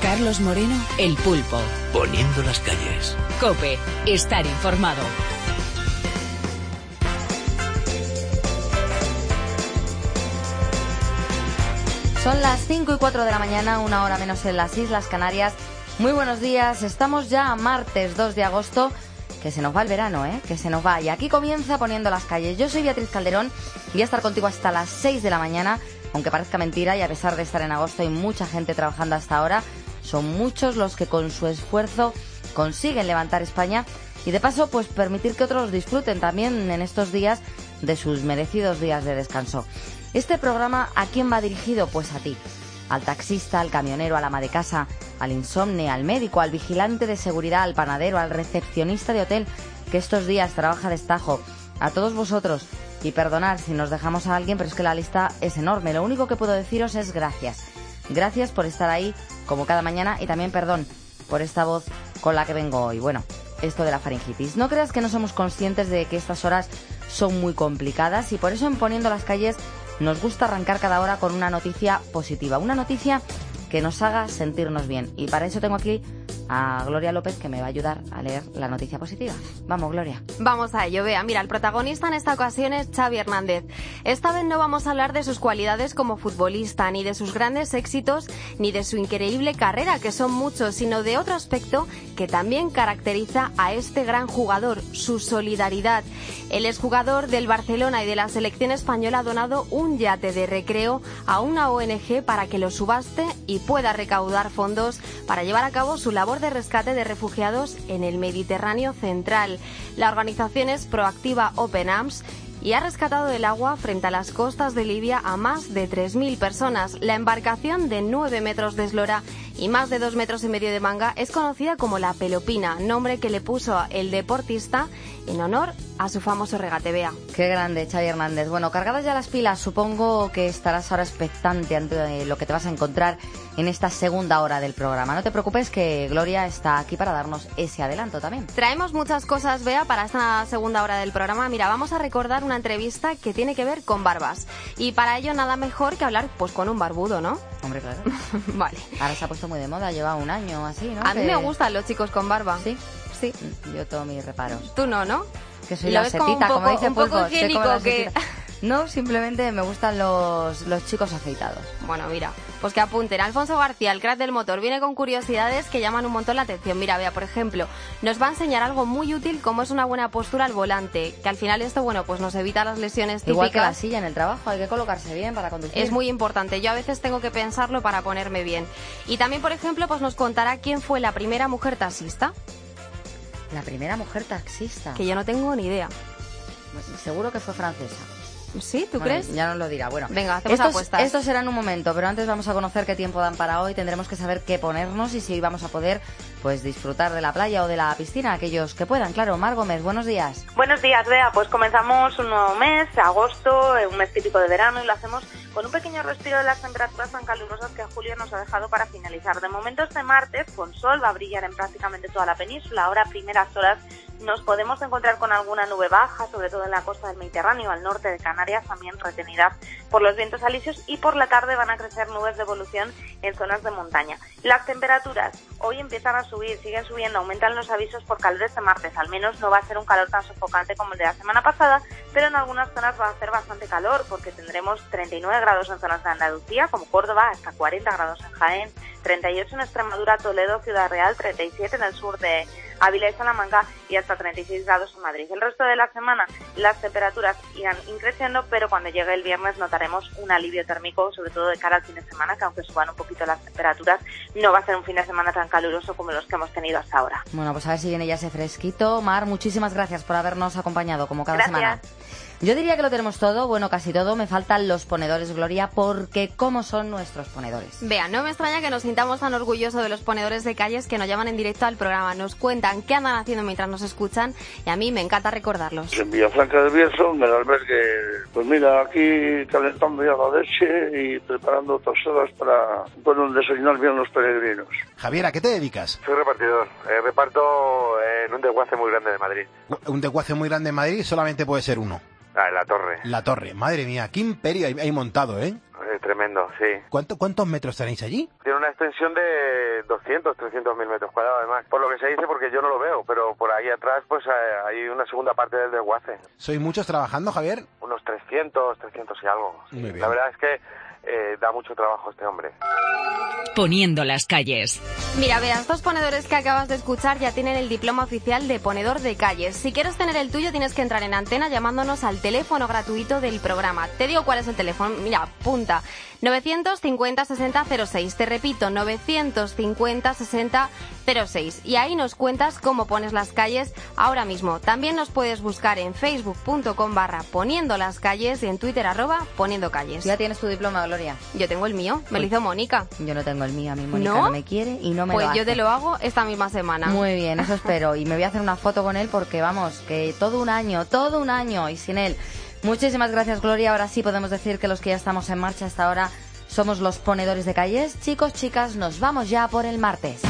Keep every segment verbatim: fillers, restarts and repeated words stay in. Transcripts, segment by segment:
Carlos Moreno, El Pulpo. Poniendo las calles. COPE. Estar informado. Son las cinco y cuatro de la mañana, una hora menos en las Islas Canarias. Muy buenos días, estamos ya a martes dos de agosto, que se nos va el verano, ¿eh? Que se nos va. Y aquí comienza Poniendo las calles. Yo soy Beatriz Calderón, voy a estar contigo hasta las seis de la mañana, aunque parezca mentira, y a pesar de estar en agosto hay mucha gente trabajando hasta ahora. Son muchos los que con su esfuerzo consiguen levantar España y de paso pues permitir que otros disfruten también en estos días de sus merecidos días de descanso. Este programa, ¿a quién va dirigido? Pues a ti, al taxista, al camionero, al ama de casa, al insomne, al médico, al vigilante de seguridad, al panadero, al recepcionista de hotel que estos días trabaja de destajo, a todos vosotros. Y perdonad si nos dejamos a alguien, pero es que la lista es enorme. Lo único que puedo deciros es gracias. Gracias por estar ahí como cada mañana y también perdón por esta voz con la que vengo hoy. Bueno, esto de la faringitis. No creas que no somos conscientes de que estas horas son muy complicadas y por eso en Poniendo las calles nos gusta arrancar cada hora con una noticia positiva, una noticia que nos haga sentirnos bien. Y para eso tengo aquí a Gloria López, que me va a ayudar a leer la noticia positiva. Vamos, Gloria. Vamos a ello, Bea. Mira, el protagonista en esta ocasión es Xavi Hernández. Esta vez no vamos a hablar de sus cualidades como futbolista, ni de sus grandes éxitos, ni de su increíble carrera, que son muchos, sino de otro aspecto que también caracteriza a este gran jugador, su solidaridad. El exjugador del Barcelona y de la selección española ha donado un yate de recreo a una O N Ge para que lo subaste y pueda recaudar fondos para llevar a cabo su labor de rescate de refugiados en el Mediterráneo central. La organización es Proactiva Open Arms y ha rescatado del agua frente a las costas de Libia a más de tres mil personas. La embarcación de nueve metros de eslora y más de dos metros y medio de manga es conocida como la Pelopina, nombre que le puso el deportista en honor a su famoso regate. Bea. Qué grande, Xavi Hernández. Bueno, cargadas ya las pilas, supongo que estarás ahora expectante ante lo que te vas a encontrar en esta segunda hora del programa. No te preocupes, que Gloria está aquí para darnos ese adelanto también. Traemos muchas cosas, Bea, para esta segunda hora del programa. Mira, vamos a recordar una entrevista que tiene que ver con barbas. Y para ello nada mejor que hablar pues con un barbudo, ¿no? Hombre, claro. Vale. Ahora se ha puesto muy de moda, lleva un año así, ¿no? A que... mí me gustan los chicos con barba. ¿Sí? Sí. Yo tomo mis reparos. Tú no, ¿no? Que soy Lo la ves setita, como, un poco, como dice un poco Pulpo. higiénico que... No, simplemente me gustan los, los chicos afeitados. Bueno, mira, pues que apunten. Alfonso García, el crack del motor, viene con curiosidades que llaman un montón la atención. Mira, vea, por ejemplo, nos va a enseñar algo muy útil como es una buena postura al volante, que al final esto, bueno, pues nos evita las lesiones típicas. Igual que la silla en el trabajo, hay que colocarse bien para conducir. Es muy importante, yo a veces tengo que pensarlo para ponerme bien. Y también, por ejemplo, pues nos contará quién fue la primera mujer taxista. La primera mujer taxista. Que yo no tengo ni idea. Seguro que fue francesa. ¿Sí? ¿Tú bueno, crees? Ya nos lo dirá. Bueno, venga, hacemos estos, apuestas. Esto será en un momento, pero antes vamos a conocer qué tiempo dan para hoy. Tendremos que saber qué ponernos y si vamos a poder pues disfrutar de la playa o de la piscina, aquellos que puedan. Claro, Mar Gómez, buenos días. Buenos días, Bea. Pues comenzamos un nuevo mes, agosto, un mes típico de verano, y lo hacemos con un pequeño respiro de las temperaturas tan calurosas que julio nos ha dejado para finalizar. De momento este martes, con sol, va a brillar en prácticamente toda la península. Ahora, a primeras horas, nos podemos encontrar con alguna nube baja, sobre todo en la costa del Mediterráneo, al norte de Canarias, también retenidas por los vientos alisios, y por la tarde van a crecer nubes de evolución en zonas de montaña. Las temperaturas hoy empiezan a subir, siguen subiendo, aumentan los avisos por calor este martes. Al menos no va a ser un calor tan sofocante como el de la semana pasada, pero en algunas zonas va a hacer bastante calor, porque tendremos treinta y nueve grados en zonas de Andalucía, como Córdoba, hasta cuarenta grados en Jaén, treinta y ocho en Extremadura, Toledo, Ciudad Real, treinta y siete en el sur de Ávila y Salamanca y hasta treinta y seis grados en Madrid. El resto de la semana las temperaturas irán increciendo, pero cuando llegue el viernes notaremos un alivio térmico, sobre todo de cara al fin de semana, que aunque suban un poquito las temperaturas, no va a ser un fin de semana tan caluroso como los que hemos tenido hasta ahora. Bueno, pues a ver si viene ya ese fresquito. Mar, muchísimas gracias por habernos acompañado como cada gracias. semana. Yo diría que lo tenemos todo, bueno, casi todo. Me faltan los ponedores, Gloria, porque ¿cómo son nuestros ponedores? Vea, no me extraña que nos sintamos tan orgullosos de los ponedores de calles que nos llaman en directo al programa, nos cuentan qué andan haciendo mientras nos escuchan, y a mí me encanta recordarlos. En Villafranca de Bierzo, en el albergue, pues mira, aquí calentando ya la leche y preparando tostadas para, bueno, desayunar bien los peregrinos. Javier, ¿a qué te dedicas? Soy repartidor, eh, reparto en un desguace muy grande de Madrid. Un desguace muy grande de Madrid solamente puede ser uno. Ah, en La Torre. La Torre, madre mía, qué imperio hay, hay montado, ¿eh? Eh, Es tremendo, sí. ¿Cuánto, ¿Cuántos metros tenéis allí? Tiene una extensión de doscientos, trescientos mil metros cuadrados además. Por lo que se dice, porque yo no lo veo, pero por ahí atrás pues hay una segunda parte del desguace. ¿Sois muchos trabajando, Javier? Unos trescientos, trescientos y algo. Sí. Muy bien. La verdad es que eh, da mucho trabajo este hombre. Poniendo las calles. Mira, vea, estos ponedores que acabas de escuchar ya tienen el diploma oficial de ponedor de calles. Si quieres tener el tuyo, tienes que entrar en Antena llamándonos al teléfono gratuito del programa. Te digo cuál es el teléfono. Mira, apunta. novecientos cincuenta sesenta cero seis. Te repito, novecientos cincuenta sesenta cero seis. Y ahí nos cuentas cómo pones las calles ahora mismo. También nos puedes buscar en facebook.com barra poniendo las calles y en Twitter arroba poniendo calles. ¿Ya tienes tu diploma, Gloria? Yo tengo el mío, me lo hizo Mónica. Yo no tengo el mío, a mí Mónica ¿No? no me quiere y no me Pues lo hace. yo te lo hago esta misma semana. Muy bien, eso espero. Y me voy a hacer una foto con él porque, vamos, que todo un año, todo un año y sin él. Muchísimas gracias, Gloria. Ahora sí podemos decir que los que ya estamos en marcha hasta ahora somos los ponedores de calles. Chicos, chicas, nos vamos ya por el martes.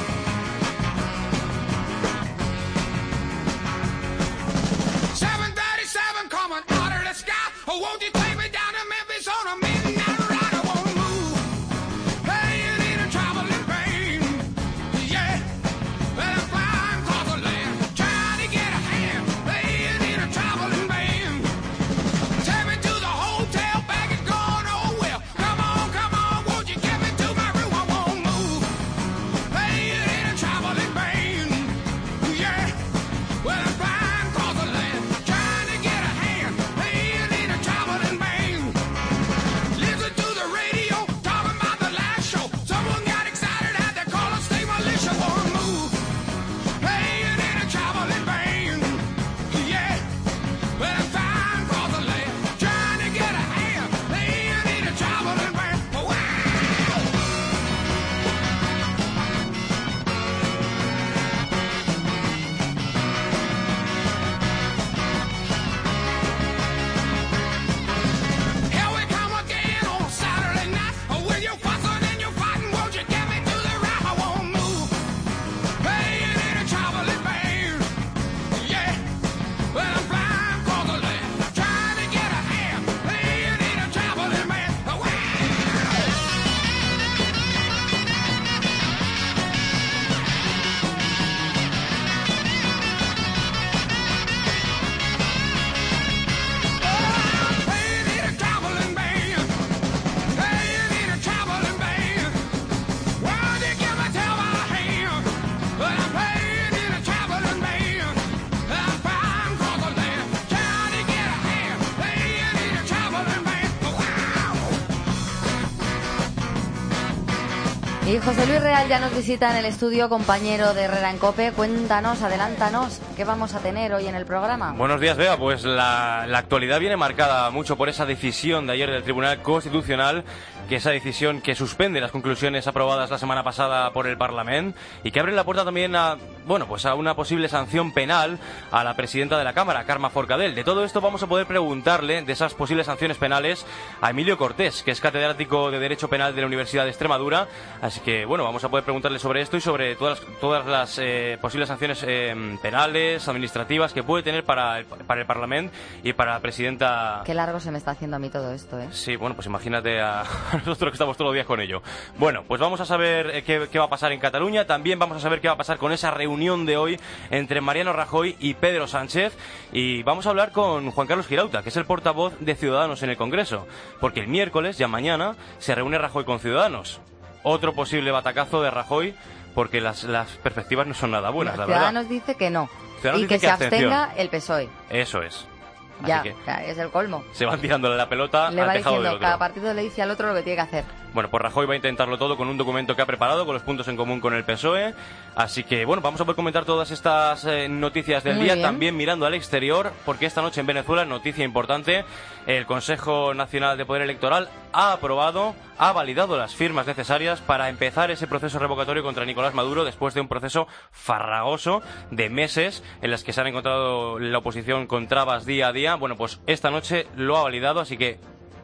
Y José Luis Real ya nos visita en el estudio, compañero de Herrera en COPE. Cuéntanos, adelántanos, ¿qué vamos a tener hoy en el programa? Buenos días, Bea. Pues la, la actualidad viene marcada mucho por esa decisión de ayer del Tribunal Constitucional, que esa decisión que suspende las conclusiones aprobadas la semana pasada por el Parlamento y que abre la puerta también a, bueno, pues a una posible sanción penal a la presidenta de la Cámara, Carme Forcadell. De todo esto vamos a poder preguntarle, de esas posibles sanciones penales, a Emilio Cortés, que es catedrático de Derecho Penal de la Universidad de Extremadura. Así que, bueno, vamos a poder preguntarle sobre esto y sobre todas las, todas las eh, posibles sanciones eh, penales, administrativas que puede tener para el, para el Parlamento y para la presidenta. Qué largo se me está haciendo a mí todo esto, ¿eh? Sí, bueno, pues imagínate a nosotros que estamos todos los días con ello. Bueno, pues vamos a saber eh, qué, qué va a pasar en Cataluña. También vamos a saber qué va a pasar con esa reunión de hoy entre Mariano Rajoy y Pedro Sánchez. Y vamos a hablar con Juan Carlos Girauta, que es el portavoz de Ciudadanos en el Congreso. Porque el miércoles, ya mañana, se reúne Rajoy con Ciudadanos. Otro posible batacazo de Rajoy, porque las, las perspectivas no son nada buenas, no, la Ciudadanos verdad. dice que no. Ciudadanos y que, dice se que abstención. abstenga el P S O E. Eso es. Ya, Así que o sea, es el colmo. se van tirándole la pelota Le al va tejado diciendo, del otro. cada partido le dice al otro lo que tiene que hacer. Bueno, pues Rajoy va a intentarlo todo con un documento que ha preparado, con los puntos en común con el P S O E. Así que, bueno, vamos a poder comentar todas estas eh, noticias del Muy día, bien. también mirando al exterior, porque esta noche en Venezuela, noticia importante, el Consejo Nacional de Poder Electoral ha aprobado, ha validado las firmas necesarias para empezar ese proceso revocatorio contra Nicolás Maduro después de un proceso farragoso de meses en las que se han encontrado la oposición con trabas día a día. Bueno, pues esta noche lo ha validado, así que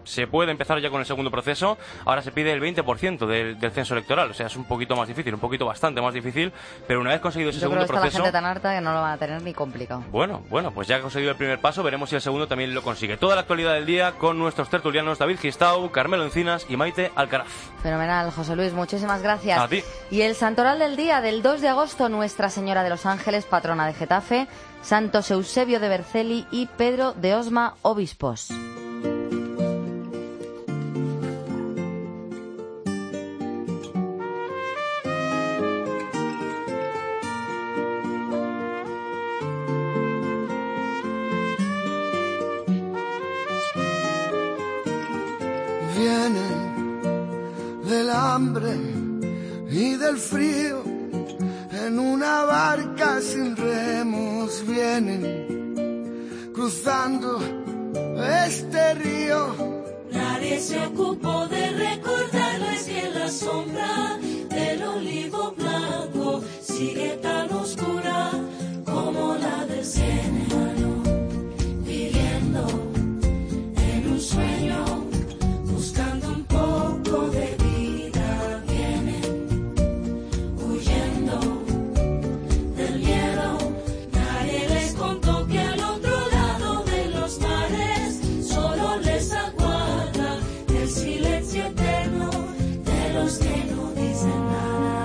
se puede empezar ya con el segundo proceso. Ahora se pide el veinte por ciento del, del censo electoral, o sea, es un poquito más difícil, un poquito bastante más difícil, pero una vez conseguido ese Yo segundo creo que proceso... está la gente tan harta que no lo van a tener ni complicado. Bueno, bueno, pues ya ha conseguido el primer paso, veremos si el segundo también lo consigue. Toda la actualidad del día con nuestros tertulianos David Gistau, Carmelo Encinas y Maite Alcaraz. Fenomenal, José Luis, muchísimas gracias. A ti. Y el santoral del día, del dos de agosto, Nuestra Señora de los Ángeles, patrona de Getafe, Santos Eusebio de Berceli y Pedro de Osma, obispos. Vienen del hambre y del frío en una barca sin remos, vienen cruzando este río. Nadie se ocupó de recordarles que la sombra del olivo blanco sigue tan oscura como la del Senegal, viviendo en un sueño, buscando un poco de vida, vienen huyendo del miedo. Nadie les contó que al otro lado de los mares solo les aguarda el silencio eterno de los que no dicen nada.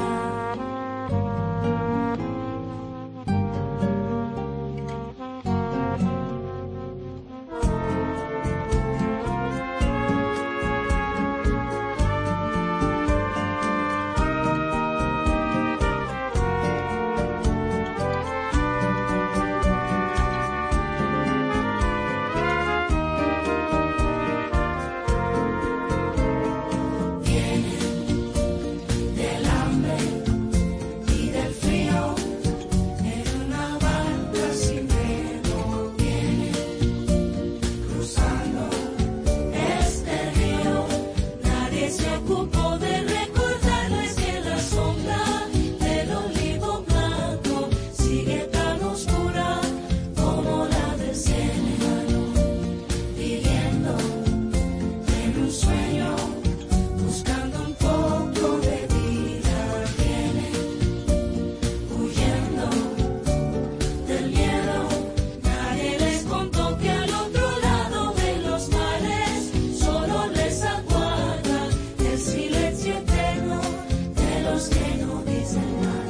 Del hambre y del frío en una barca sin remo, vienen cruzando este río. Nadie se ocupó de recordarles que la sombra del olivo blanco sigue tan oscura como la del Senegal, viviendo en un sueño, buscando un poco de vida, vienen huyendo del miedo. Nadie les contó que al otro lado de los mares solo les aguarda el silencio eterno de los que no dicen nada.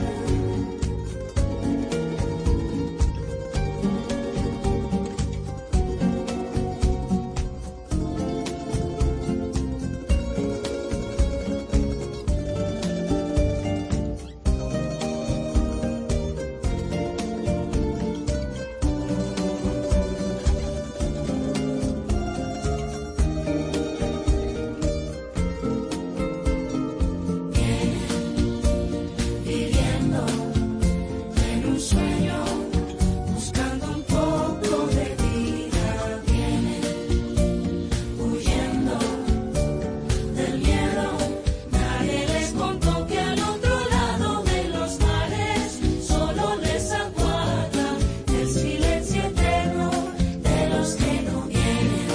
Viviendo en un sueño, buscando un poco de vida, vienen huyendo del miedo. Nadie les contó que al otro lado de los mares solo les aguarda el silencio eterno de los que no vienen.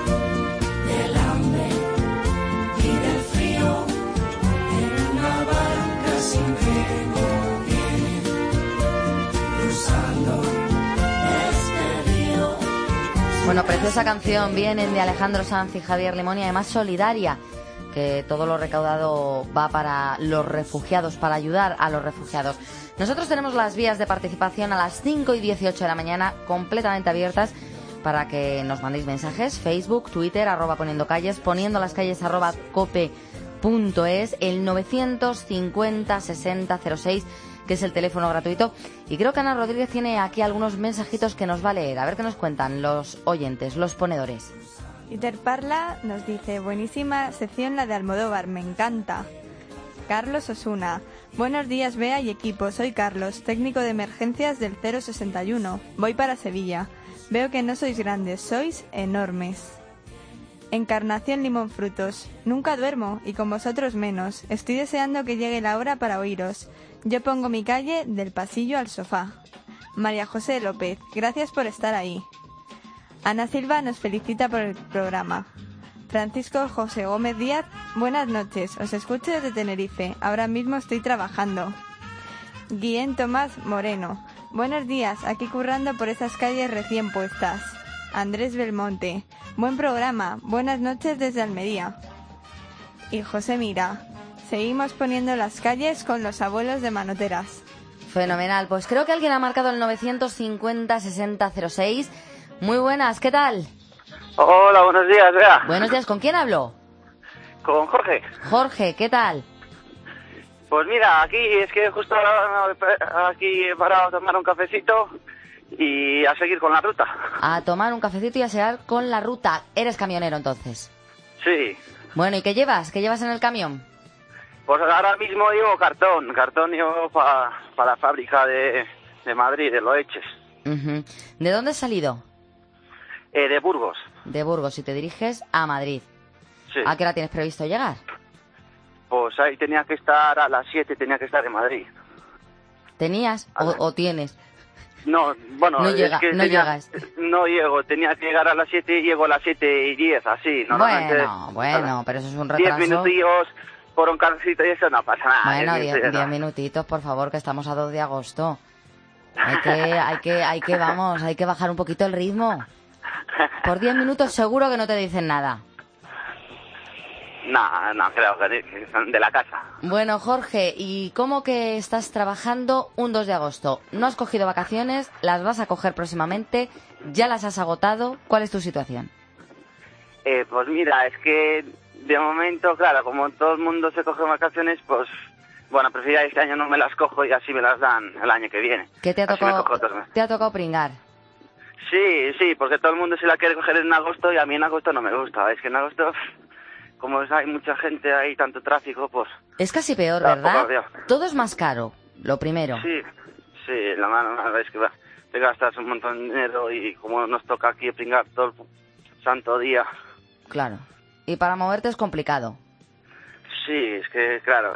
Del hambre y del frío en una barca sin remo, vienen cruzando este río. Bueno, preciosa canción, vienen de Alejandro Sanz y Javier Limón, y además solidaria, que todo lo recaudado va para los refugiados, para ayudar a los refugiados. Nosotros tenemos las vías de participación a las cinco y dieciocho de la mañana completamente abiertas para que nos mandéis mensajes. Facebook, Twitter, arroba poniendo calles, poniendo las calles, arroba cope punto es, el novecientos cincuenta sesenta cero seis, que es el teléfono gratuito. Y creo que Ana Rodríguez tiene aquí algunos mensajitos que nos va a leer. A ver qué nos cuentan los oyentes, los ponedores. Peter Parla nos dice: buenísima sección la de Almodóvar, me encanta. Carlos Osuna: buenos días, Bea y equipo, soy Carlos, técnico de emergencias del cero sesenta y uno. Voy para Sevilla. Veo que no sois grandes, sois enormes. Encarnación Limón Frutos: nunca duermo y con vosotros menos. Estoy deseando que llegue la hora para oíros. Yo pongo mi calle del pasillo al sofá. María José López: gracias por estar ahí. Ana Silva nos felicita por el programa. Francisco José Gómez Díaz, buenas noches, os escucho desde Tenerife, ahora mismo estoy trabajando. Guillén Tomás Moreno, buenos días, aquí currando por esas calles recién puestas. Andrés Belmonte, buen programa, buenas noches desde Almería. Y José Mira, seguimos poniendo las calles con los abuelos de Manoteras. Fenomenal, pues creo que alguien ha marcado el novecientos cincuenta sesenta cero seis. Muy buenas, ¿qué tal? Hola, buenos días, Bea. Buenos días, ¿con quién hablo? Con Jorge. Jorge, ¿qué tal? Pues mira, aquí es que justo ahora aquí he parado a tomar un cafecito y a seguir con la ruta. A tomar un cafecito y a seguir con la ruta. ¿Eres camionero entonces? Sí. Bueno, ¿y qué llevas? ¿Qué llevas en el camión? Pues ahora mismo llevo cartón, cartón llevo para pa la fábrica de, de Madrid, de Loeches. Uh-huh. ¿De dónde has salido? Eh, de Burgos. De Burgos, y te diriges a Madrid. Sí. ¿A qué hora tienes previsto llegar? Pues ahí tenía que estar a las siete, tenía que estar en Madrid. ¿Tenías o, o tienes? No, bueno, no, es llega, que no tenía, llegas. No llego, tenía que llegar a las siete y llego a las siete y diez, así. Normalmente, bueno, bueno, pero eso es un retraso. Diez minutillos por un cafecito y eso no pasa nada. Bueno, diez, diez, diez minutitos, por favor, que estamos a dos de agosto. Hay que, hay que, hay que, vamos, hay que bajar un poquito el ritmo. Por diez minutos seguro que no te dicen nada. No, no, creo que son de la casa. Bueno, Jorge, ¿y cómo que estás trabajando un dos de agosto? ¿No has cogido vacaciones? ¿Las vas a coger próximamente? ¿Ya las has agotado? ¿Cuál es tu situación? Eh, pues mira, es que de momento, claro, como todo el mundo se coge vacaciones, pues bueno, prefiero este año no me las cojo y así me las dan el año que viene. ¿Qué te ha Así me tocado? cojo otros meses. ¿Te ha tocado pringar? Sí, sí, porque todo el mundo se la quiere coger en agosto y a mí en agosto no me gusta. Es que en agosto, como hay mucha gente, hay tanto tráfico, pues... Es casi peor, da ¿verdad? poco lío. Todo es más caro, lo primero. Sí, sí, la mano es que va, te gastas un montón de dinero y como nos toca aquí pringar todo el santo día. Claro. Y para moverte es complicado. Sí, es que, claro,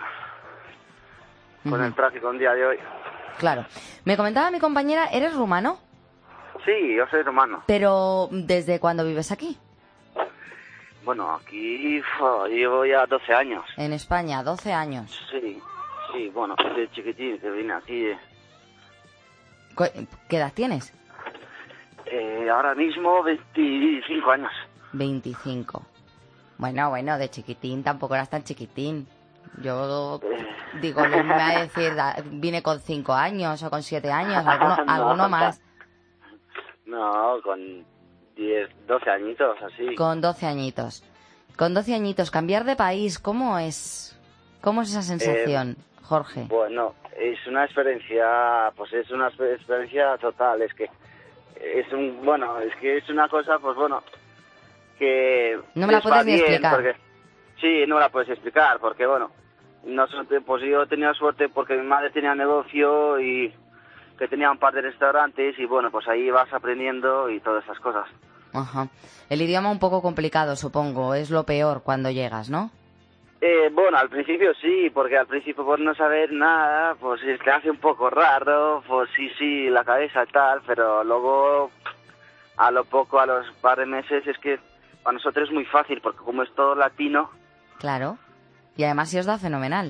con Ujú. el tráfico un día de hoy. Claro. Me comentaba mi compañera, ¿eres rumano? Sí, yo soy rumano. Pero, ¿desde cuándo vives aquí? Bueno, aquí uf, llevo ya doce años. En España, doce años. Sí, sí, bueno, desde chiquitín que vine aquí. eh. ¿Cu- ¿Qué edad tienes? Eh, ahora mismo veinticinco años. veinticinco. Bueno, bueno, de chiquitín tampoco eras tan chiquitín. Yo digo, no me va a decir, da- vine con cinco años o con siete años, alguno, No, alguno más. No, con diez, doce añitos, así. Con doce añitos. Con doce añitos, cambiar de país, ¿cómo es? ¿Cómo es esa sensación, Jorge? Bueno, es una experiencia, pues es una exper- experiencia total, es que es un, bueno, es que es una cosa, pues bueno, que... No me la les va puedes ni bien, explicar. porque- sí, no me la puedes explicar, porque bueno, nosotros, pues yo he tenido suerte porque mi madre tenía negocio y que tenía un par de restaurantes y bueno, pues ahí vas aprendiendo y todas esas cosas. Ajá. El idioma un poco complicado, supongo, es lo peor cuando llegas, ¿no? Eh, bueno, al principio sí, porque al principio por no saber nada, pues es que hace un poco raro, pues sí, sí, la cabeza y tal, pero luego a lo poco, a los par de meses, es que para nosotros es muy fácil, porque como es todo latino, Claro. Y además se os da fenomenal.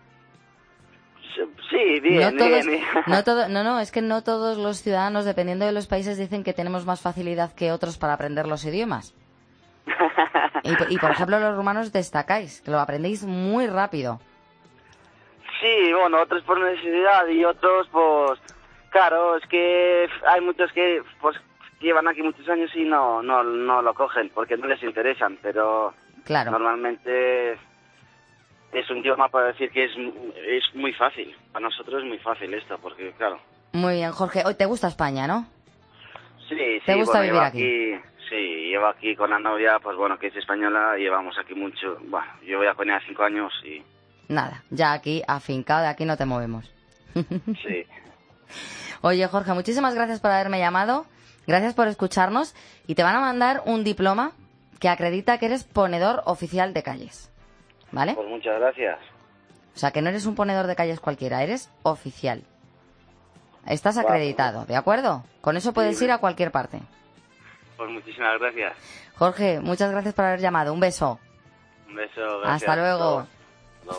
sí, bien, no todos, bien, bien. no todo, no, no, es que no todos los ciudadanos, dependiendo de los países, dicen que tenemos más facilidad que otros para aprender los idiomas. Y, por- y por ejemplo, los rumanos destacáis, que lo aprendéis muy rápido. Sí, bueno, otros por necesidad y otros, pues, claro, es que hay muchos que, pues, llevan aquí muchos años y no, no, no lo cogen, porque no les interesan, pero Claro. normalmente es un idioma para decir que es, es muy fácil. Para nosotros es muy fácil esto, porque, claro. Muy bien, Jorge. Hoy te gusta España, ¿no? Sí, sí, ¿Te gusta bueno, vivir llevo aquí? Sí, llevo aquí con la novia, pues bueno, que es española, llevamos aquí mucho, bueno, yo voy a poner cinco años y Nada, ya aquí, afincado, de aquí no te movemos. sí. Oye, Jorge, muchísimas gracias por haberme llamado. Gracias por escucharnos. Y te van a mandar un diploma que acredita que eres ponedor oficial de calles. ¿Vale? Pues muchas gracias. O sea, que no eres un ponedor de calles cualquiera, eres oficial. Estás Vale. acreditado, ¿de acuerdo? Con eso puedes Sí. ir a cualquier parte. Pues pues muchísimas gracias. Jorge, muchas gracias por haber llamado. Un beso. Un beso, gracias. Hasta luego. Luego.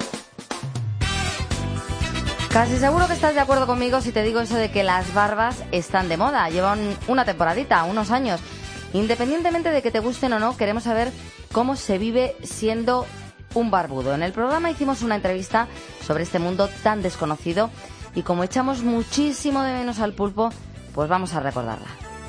Casi seguro que estás de acuerdo conmigo si te digo eso de que las barbas están de moda. Llevan una temporadita, unos años. Independientemente de que te gusten o no, queremos saber cómo se vive siendo un barbudo. En el programa hicimos una entrevista sobre este mundo tan desconocido y como echamos muchísimo de menos al pulpo, pues vamos a recordarla.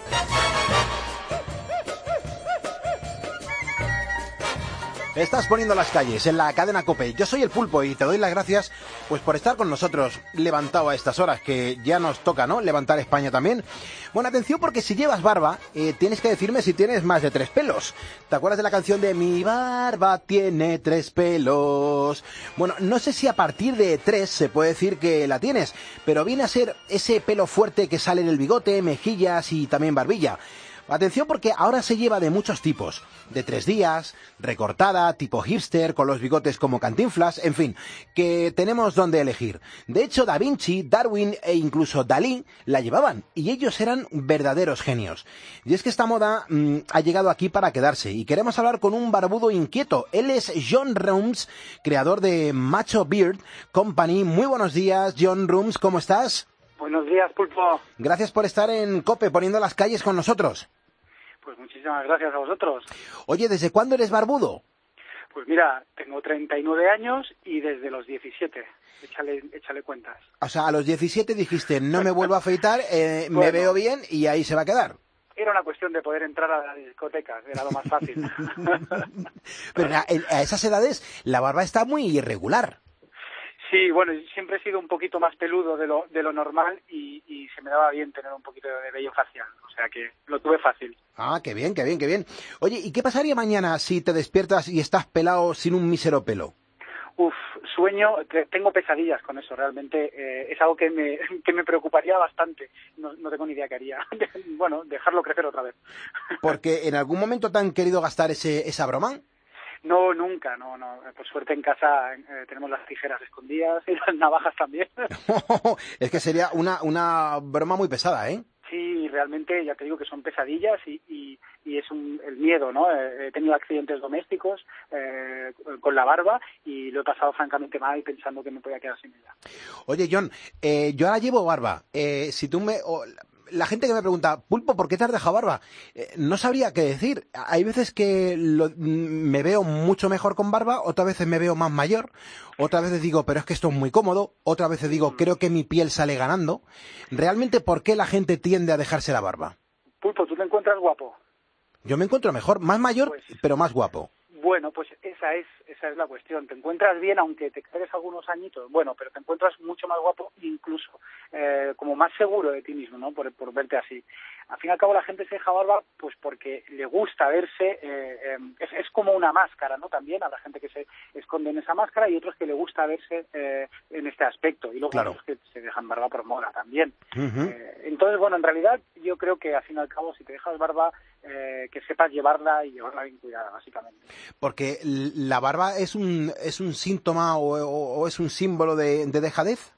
Estás poniendo las calles en la cadena COPE. Yo soy el Pulpo y te doy las gracias pues por estar con nosotros levantado a estas horas, que ya nos toca, ¿no? Levantar España también. Bueno, atención, porque si llevas barba, eh, tienes que decirme si tienes más de tres pelos. ¿Te acuerdas de la canción de Mi barba tiene tres pelos? Bueno, no sé si a partir de tres se puede decir que la tienes, pero viene a ser ese pelo fuerte que sale en el bigote, mejillas y también barbilla. Atención, porque ahora se lleva de muchos tipos, de tres días, recortada, tipo hipster, con los bigotes como Cantinflas, en fin, que tenemos donde elegir. De hecho, Da Vinci, Darwin e incluso Dalí la llevaban, y ellos eran verdaderos genios. Y es que esta moda mmm, ha llegado aquí para quedarse, y queremos hablar con un barbudo inquieto. Él es John Rooms, creador de Macho Beard Company. Muy buenos días, John Rooms, ¿cómo estás? Buenos días, Pulpo. Gracias por estar en COPE, poniendo las calles con nosotros. Pues muchísimas gracias a vosotros. Oye, ¿desde cuándo eres barbudo? Pues mira, tengo treinta y nueve años y desde los diecisiete. Échale, échale cuentas. O sea, a los diecisiete dijiste, no me vuelvo a afeitar, eh, bueno, me veo bien y ahí se va a quedar. Era una cuestión de poder entrar a las discotecas, era lo más fácil. Pero a, a esas edades la barba está muy irregular. Sí, bueno, siempre he sido un poquito más peludo de lo, de lo normal y, y se me daba bien tener un poquito de vello facial, o sea que lo tuve fácil. Ah, qué bien, qué bien, qué bien. Oye, ¿y qué pasaría mañana si te despiertas y estás pelado sin un mísero pelo? Uf, sueño, tengo pesadillas con eso, realmente eh, es algo que me, que me preocuparía bastante, no, no tengo ni idea qué haría. Bueno, dejarlo crecer otra vez. Porque en algún momento te han querido gastar ese, esa broma. No, nunca, no, no. Por suerte en casa eh, tenemos las tijeras escondidas y las navajas también. Es que sería una, una broma muy pesada, ¿eh? Sí, realmente ya te digo que son pesadillas y, y, y es un, el miedo, ¿no? Eh, he tenido accidentes domésticos eh, con la barba y lo he pasado francamente mal pensando que me podía quedar sin ella. Oye, John, eh, yo ahora llevo barba. Eh, si tú me... Oh, la gente que me pregunta, Pulpo, ¿por qué te has dejado barba? Eh, no sabría qué decir. Hay veces que lo, me veo mucho mejor con barba, otras veces me veo más mayor, otras veces digo, pero es que esto es muy cómodo, otras veces digo, creo que mi piel sale ganando. Realmente, ¿por qué la gente tiende a dejarse la barba? Pulpo, ¿tú te encuentras guapo? Yo me encuentro mejor, más mayor, pues, pero más guapo. Bueno, pues esa es esa es la cuestión. Te encuentras bien, aunque te quedes algunos añitos, bueno, pero te encuentras mucho más guapo, incluso eh, como más seguro de ti mismo, ¿no? Por, por verte así. Al fin y al cabo la gente se deja barba pues porque le gusta verse, eh, eh, es, es como una máscara, ¿no? También a la gente que se esconde en esa máscara y otros que le gusta verse eh, en este aspecto. Y luego claro. Otros que se dejan barba por moda también. Uh-huh. Eh, entonces, bueno, en realidad yo creo que al fin y al cabo si te dejas barba, eh, que sepas llevarla y llevarla bien cuidada, básicamente. Porque la barba es un es un síntoma o, o, o es un símbolo de, de dejadez.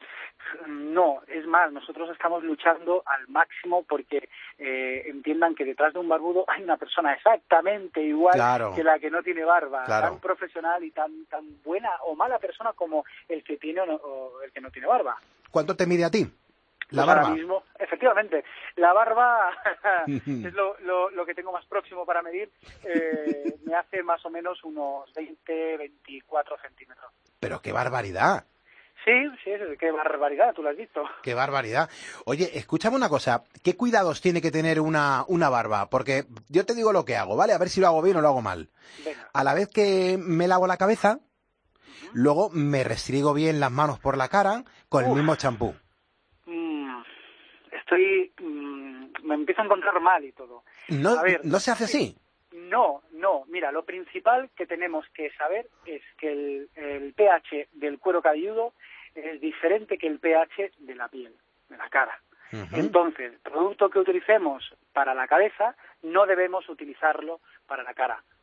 No, es más, nosotros estamos luchando al máximo porque eh, entiendan que detrás de un barbudo hay una persona exactamente igual claro. que la que no tiene barba, claro. tan profesional y tan tan buena o mala persona como el que tiene o, no, o el que no tiene barba. ¿Cuánto te mide a ti? La Pues barba. Ahora mismo, efectivamente, la barba es lo, lo, lo que tengo más próximo para medir, eh, me hace más o menos unos veinte, veinticuatro centímetros. Pero qué barbaridad. Sí, sí, qué barbaridad, tú lo has visto. Qué barbaridad. Oye, escúchame una cosa, ¿qué cuidados tiene que tener una, una barba? Porque yo te digo lo que hago, ¿vale? A ver si lo hago bien o lo hago mal. Venga. A la vez que me lavo la cabeza, uh-huh. luego me restriego bien las manos por la cara con Uf. el mismo champú. Mm, estoy... Mm, me empiezo a encontrar mal y todo. ¿No, a ver, ¿no se hace así? No, no. Mira, lo principal que tenemos que saber es que el, el pH del cuero cabelludo es diferente que el pH de la piel, de la cara. Uh-huh. Entonces, el producto que utilicemos para la cabeza no debemos utilizarlo para la cara,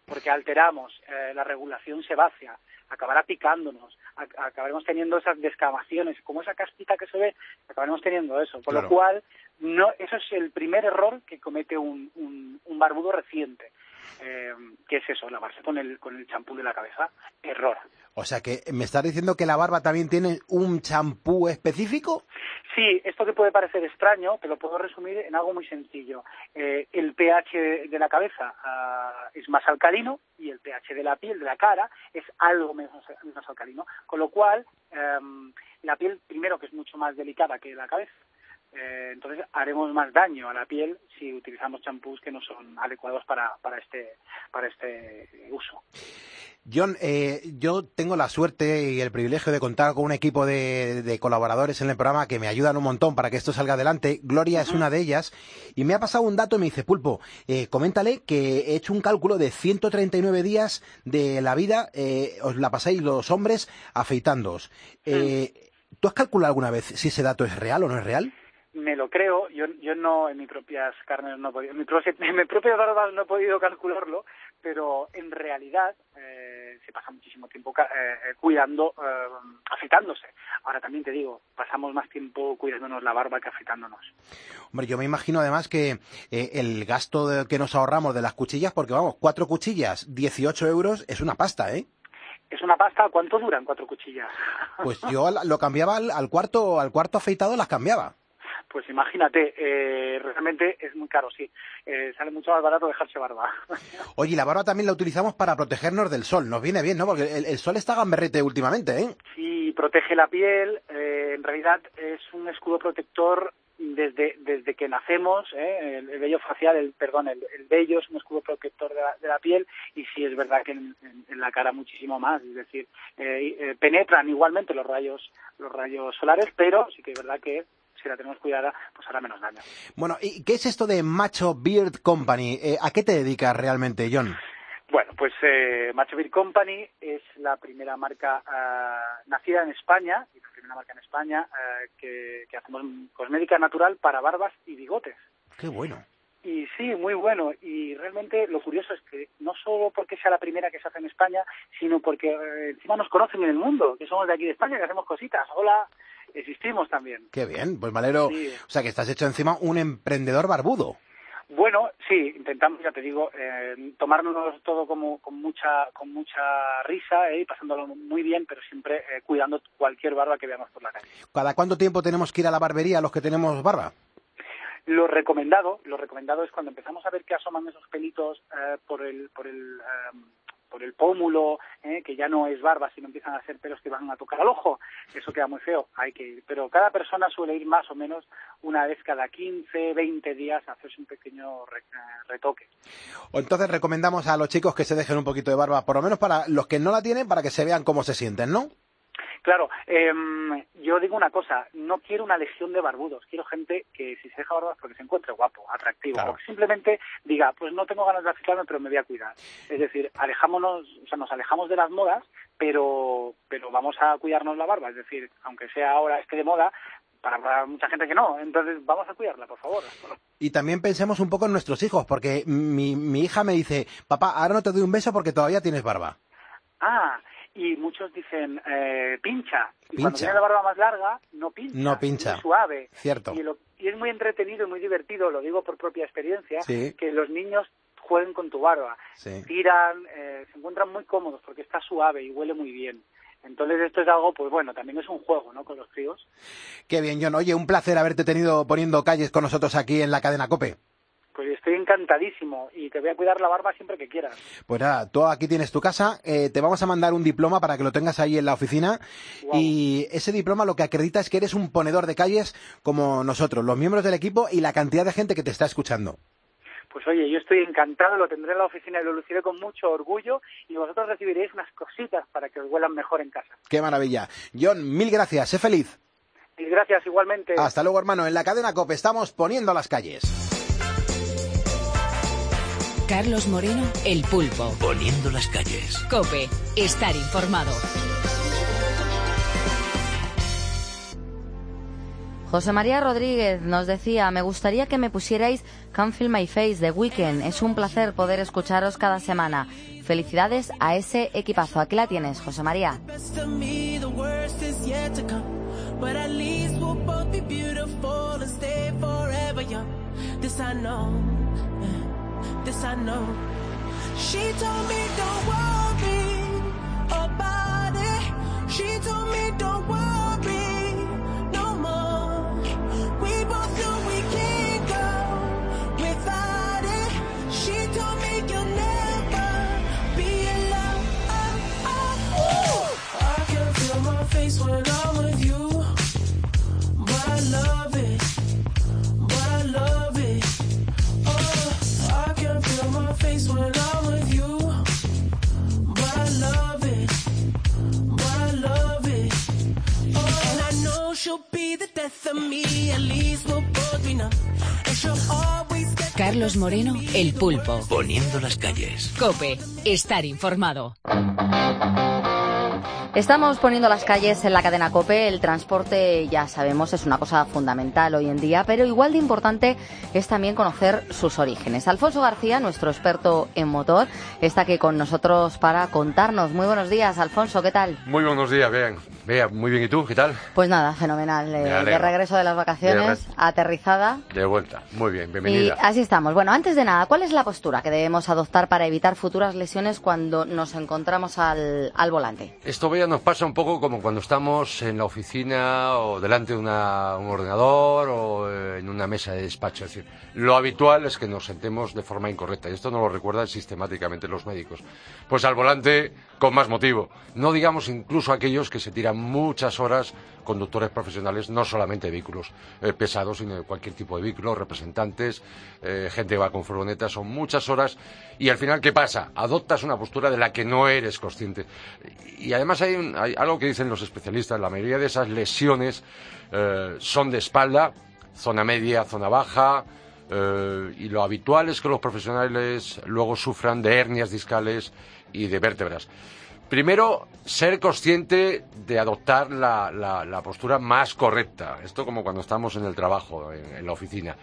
porque alteramos eh, la regulación sebácea, acabará picándonos, a, acabaremos teniendo esas descamaciones, como esa casquita que se ve, acabaremos teniendo eso. Por Claro. lo cual, no, eso es el primer error que comete un, un, un barbudo reciente, eh, que es eso, lavarse con el con el champú de la cabeza. Error. O sea que me estás diciendo que la barba también tiene un champú específico. Sí, esto que puede parecer extraño, te lo puedo resumir en algo muy sencillo. Eh, el pH de la cabeza uh, es más alcalino y el pH de la piel, de la cara, es algo menos, menos alcalino. Con lo cual, um, la piel, primero, que es mucho más delicada que la cabeza, eh, entonces haremos más daño a la piel si utilizamos champús que no son adecuados para, para, este, para este uso. John, eh, yo tengo la suerte y el privilegio de contar con un equipo de, de colaboradores en el programa que me ayudan un montón para que esto salga adelante. Gloria es una de ellas y me ha pasado un dato y me dice, Pulpo, eh, coméntale que he hecho un cálculo de ciento treinta y nueve días de la vida, eh, os la pasáis los hombres afeitándoos. Eh, ¿Tú has calculado alguna vez si ese dato es real o no es real? Me lo creo, yo yo no en mis propias carnes no he podido, en mi, propia, en mi propia barba no he podido calcularlo, pero en realidad eh, se pasa muchísimo tiempo eh, cuidando, eh, afeitándose. Ahora también te digo, pasamos más tiempo cuidándonos la barba que afeitándonos. Hombre, yo me imagino además que eh, el gasto de, que nos ahorramos de las cuchillas, porque vamos, cuatro cuchillas, dieciocho euros, es una pasta, ¿eh? Es una pasta. ¿Cuánto duran cuatro cuchillas? Pues yo lo cambiaba al, al cuarto, al cuarto afeitado las cambiaba. Pues imagínate, eh, realmente es muy caro, sí. Eh, sale mucho más barato dejarse barba. Oye, y la barba también la utilizamos para protegernos del sol. Nos viene bien, ¿no? Porque el, el sol está gamberrete últimamente, ¿eh? Sí, protege la piel. Eh, en realidad es un escudo protector desde desde que nacemos. ¿eh? El, el vello facial, el perdón, el, el vello es un escudo protector de la, de la piel. Y sí es verdad que en, en, en la cara muchísimo más. Es decir, eh, eh, penetran igualmente los rayos los rayos solares, pero sí que es verdad que si la tenemos cuidada, pues hará menos daño. Bueno, ¿y qué es esto de Macho Beard Company? Eh, ¿A qué te dedicas realmente, John? Bueno, pues eh, Macho Beard Company es la primera marca uh, nacida en España, y la primera marca en España uh, que, que hacemos cosmética natural para barbas y bigotes. ¡Qué bueno! Y sí, muy bueno. Y realmente lo curioso es que no solo porque sea la primera que se hace en España, sino porque eh, encima nos conocen en el mundo, que somos de aquí de España, que hacemos cositas. Hola, existimos también. ¡Qué bien! Pues me alegro. Sí. O sea, que estás hecho encima un emprendedor barbudo. Bueno, sí, intentamos, ya te digo, eh, tomárnoslo todo como con mucha con mucha risa eh, y pasándolo muy bien, pero siempre eh, cuidando cualquier barba que veamos por la calle. ¿Cada cuánto tiempo tenemos que ir a la barbería los que tenemos barba? Lo recomendado, lo recomendado es cuando empezamos a ver que asoman esos pelitos eh, por el por el eh, por el pómulo, eh, que ya no es barba, sino empiezan a ser pelos que van a tocar al ojo. Eso queda muy feo, hay que ir. Pero cada persona suele ir más o menos una vez cada quince, veinte días a hacerse un pequeño re, eh, retoque. O entonces recomendamos a los chicos que se dejen un poquito de barba, por lo menos para los que no la tienen, para que se vean cómo se sienten, ¿no? Claro, eh, yo digo una cosa, no quiero una legión de barbudos, quiero gente que si se deja barba es porque se encuentre guapo, atractivo, claro. O que simplemente diga, pues no tengo ganas de afeitarme, pero me voy a cuidar. Es decir, alejámonos, o sea, nos alejamos de las modas, pero pero vamos a cuidarnos la barba, es decir, aunque sea ahora esté de moda, para, para mucha gente que no, entonces vamos a cuidarla, por favor. Y también pensemos un poco en nuestros hijos, porque mi, mi hija me dice, papá, ahora no te doy un beso porque todavía tienes barba. Ah, y muchos dicen, eh, pincha. Y pincha. Cuando tiene la barba más larga, no pincha. No pincha. Es suave. Cierto. Y, lo, y es muy entretenido y muy divertido, lo digo por propia experiencia, sí. Que los niños jueguen con tu barba. Sí. Tiran, eh, se encuentran muy cómodos porque está suave y huele muy bien. Entonces esto es algo, pues bueno, también es un juego, ¿no?, con los críos. Qué bien, John. Oye, un placer haberte tenido poniendo calles con nosotros aquí en la cadena COPE. Pues estoy encantadísimo y te voy a cuidar la barba siempre que quieras. Pues nada, tú aquí tienes tu casa, eh, te vamos a mandar un diploma para que lo tengas ahí en la oficina. Wow. Y ese diploma lo que acredita es que eres un ponedor de calles como nosotros, los miembros del equipo y la cantidad de gente que te está escuchando. Pues oye, yo estoy encantado, lo tendré en la oficina y lo luciré con mucho orgullo y vosotros recibiréis unas cositas para que os huelan mejor en casa. ¡Qué maravilla! John, mil gracias, sé feliz. Mil gracias, igualmente. Hasta luego, hermano. En la cadena COPE estamos poniendo las calles. Carlos Moreno, El Pulpo. Poniendo las calles. COPE, estar informado. José María Rodríguez nos decía, me gustaría que me pusierais Can't Feel My Face de Weekend. Es un placer poder escucharos cada semana. Felicidades a ese equipazo. Aquí la tienes, José María. But at least we'll both be beautiful and stay forever young. This I know, this I know. She told me don't worry about it. She told me don't worry no more. We both know we can't go without it. She told me you'll never be alone. Oh, oh, oh. I can feel my face when I'm with you. I love it, but I love it. Oh, I can feel my face when I'm with you. But I love it, but I love it. Oh, and I know she'll be the death of me. At least we'll both be numb. And she'll always get. Carlos Moreno, El Pulpo. Poniendo las calles. COPE. Estar informado. Estamos poniendo las calles en la cadena COPE. El transporte, ya sabemos, es una cosa fundamental hoy en día, pero igual de importante es también conocer sus orígenes. Alfonso García, nuestro experto en motor, está aquí con nosotros para contarnos. Muy buenos días, Alfonso, ¿qué tal? Muy buenos días, vean. Vea, muy bien, ¿y tú? ¿Qué tal? Pues nada, fenomenal. Eh, de regreso de las vacaciones, de aterrizada. De vuelta, muy bien, bienvenida. Y así estamos. Bueno, antes de nada, ¿cuál es la postura que debemos adoptar para evitar futuras lesiones cuando nos encontramos al, al volante? Esto, vea, nos pasa un poco como cuando estamos en la oficina o delante de una, un ordenador o eh, en una mesa de despacho. Es decir, lo habitual es que nos sentemos de forma incorrecta y esto nos lo recuerdan sistemáticamente los médicos. Pues al volante, con más motivo. No digamos incluso aquellos que se tiran muchas horas, conductores profesionales, no solamente de vehículos eh, pesados, sino de cualquier tipo de vehículos, representantes, eh, gente que va con furgonetas, son muchas horas y al final, ¿qué pasa? Adoptas una postura de la que no eres consciente. Y además hay, un, hay algo que dicen los especialistas, la mayoría de esas lesiones eh, son de espalda, zona media, zona baja, eh, y lo habitual es que los profesionales luego sufran de hernias discales y de vértebras. Primero, ser consciente de adoptar la, la, la postura más correcta. Esto como cuando estamos en el trabajo, en, en la oficina.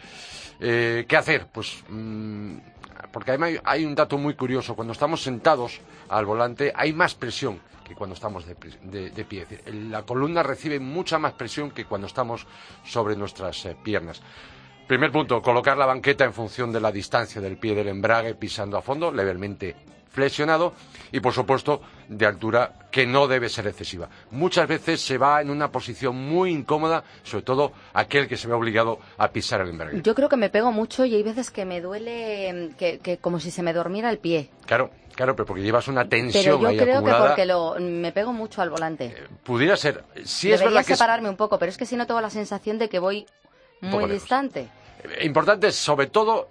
Eh, ¿Qué hacer? Pues mmm, porque hay, hay un dato muy curioso. Cuando estamos sentados al volante hay más presión que cuando estamos de, de, de pie. Es decir, la columna recibe mucha más presión que cuando estamos sobre nuestras eh, piernas. Primer punto, colocar la banqueta en función de la distancia del pie del embrague, pisando a fondo, levemente flexionado y, por supuesto, de altura que no debe ser excesiva. Muchas veces se va en una posición muy incómoda, sobre todo aquel que se ve obligado a pisar el embrague. Yo creo que me pego mucho y hay veces que me duele, que, que como si se me durmiera el pie. Claro, claro, pero porque llevas una tensión pero yo ahí creo acumulada. Que porque lo, me pego mucho al volante. Eh, pudiera ser. Sí, Debería es verdad que separarme es... un poco, pero es que si no tengo la sensación de que voy muy distante. Importante es sobre todo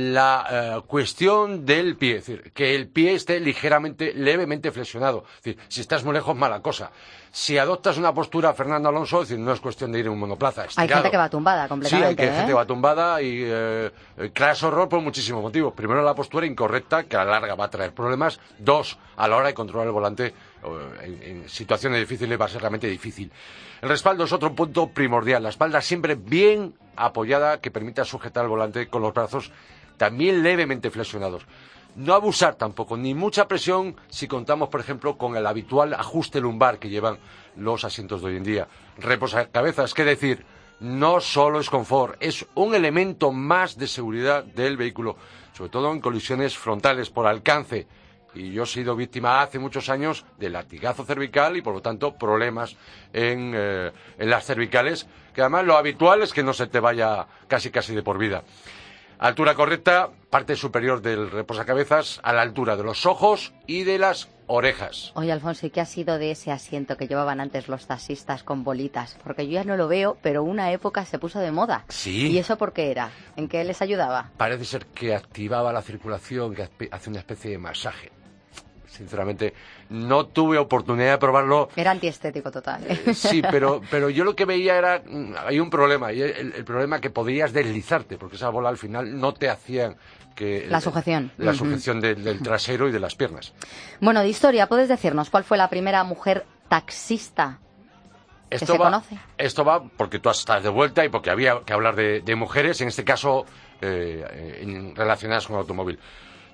la uh, cuestión del pie, es decir, que el pie esté ligeramente, levemente flexionado. Es decir, si estás muy lejos, mala cosa. Si adoptas una postura, Fernando Alonso, es decir, no es cuestión de ir en un monoplaza estirado. Hay gente que va tumbada completamente. Sí, hay que, ¿eh? gente que va tumbada y eh, claro horror por muchísimos motivos. Primero, la postura incorrecta, que a la larga va a traer problemas. Dos, a la hora de controlar el volante, en, en situaciones difíciles va a ser realmente difícil. El respaldo es otro punto primordial. La espalda siempre bien apoyada, que permita sujetar el volante con los brazos también levemente flexionados. No abusar tampoco, ni mucha presión si contamos, por ejemplo, con el habitual ajuste lumbar que llevan los asientos de hoy en día. Reposacabezas, ¿qué decir? No solo es confort, es un elemento más de seguridad del vehículo, sobre todo en colisiones frontales por alcance. Y yo he sido víctima hace muchos años de latigazo cervical y, por lo tanto, problemas en, eh, en las cervicales, que además lo habitual es que no se te vaya casi casi de por vida. Altura correcta, parte superior del reposacabezas, a la altura de los ojos y de las orejas. Oye, Alfonso, ¿y qué ha sido de ese asiento que llevaban antes los taxistas con bolitas? Porque yo ya no lo veo, pero una época se puso de moda. Sí. ¿Y eso por qué era? ¿En qué les ayudaba? Parece ser que activaba la circulación, que hace una especie de masaje. Sinceramente, no tuve oportunidad de probarlo. Era antiestético total. Eh, sí, pero, pero yo lo que veía era, hay un problema, y el, el problema que podrías deslizarte, porque esa bola al final no te hacían que... La sujeción. La uh-huh. sujeción de, del trasero y de las piernas. Bueno, de historia, ¿puedes decirnos cuál fue la primera mujer taxista que esto se va, conoce? Esto va porque tú estás de vuelta y porque había que hablar de, de mujeres, en este caso eh, en, relacionadas con el automóvil.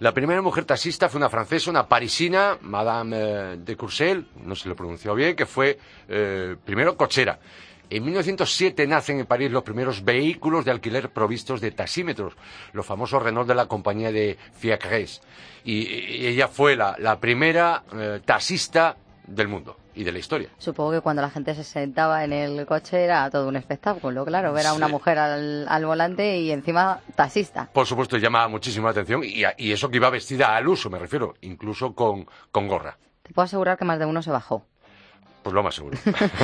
La primera mujer taxista fue una francesa, una parisina, Madame eh, de Courcelles, no se lo pronunció bien, que fue eh, primero cochera. En mil novecientos siete nacen en París los primeros vehículos de alquiler provistos de taxímetros, los famosos Renault de la compañía de Fiacres. Y, y ella fue la, la primera eh, taxista del mundo y de la historia. Supongo que cuando la gente se sentaba en el coche era todo un espectáculo, claro, ver a una Sí. mujer al, al volante y encima taxista. Por supuesto, llamaba muchísimo la atención y, y eso que iba vestida al uso, me refiero, incluso con, con gorra. Te puedo asegurar que más de uno se bajó. Pues lo más seguro.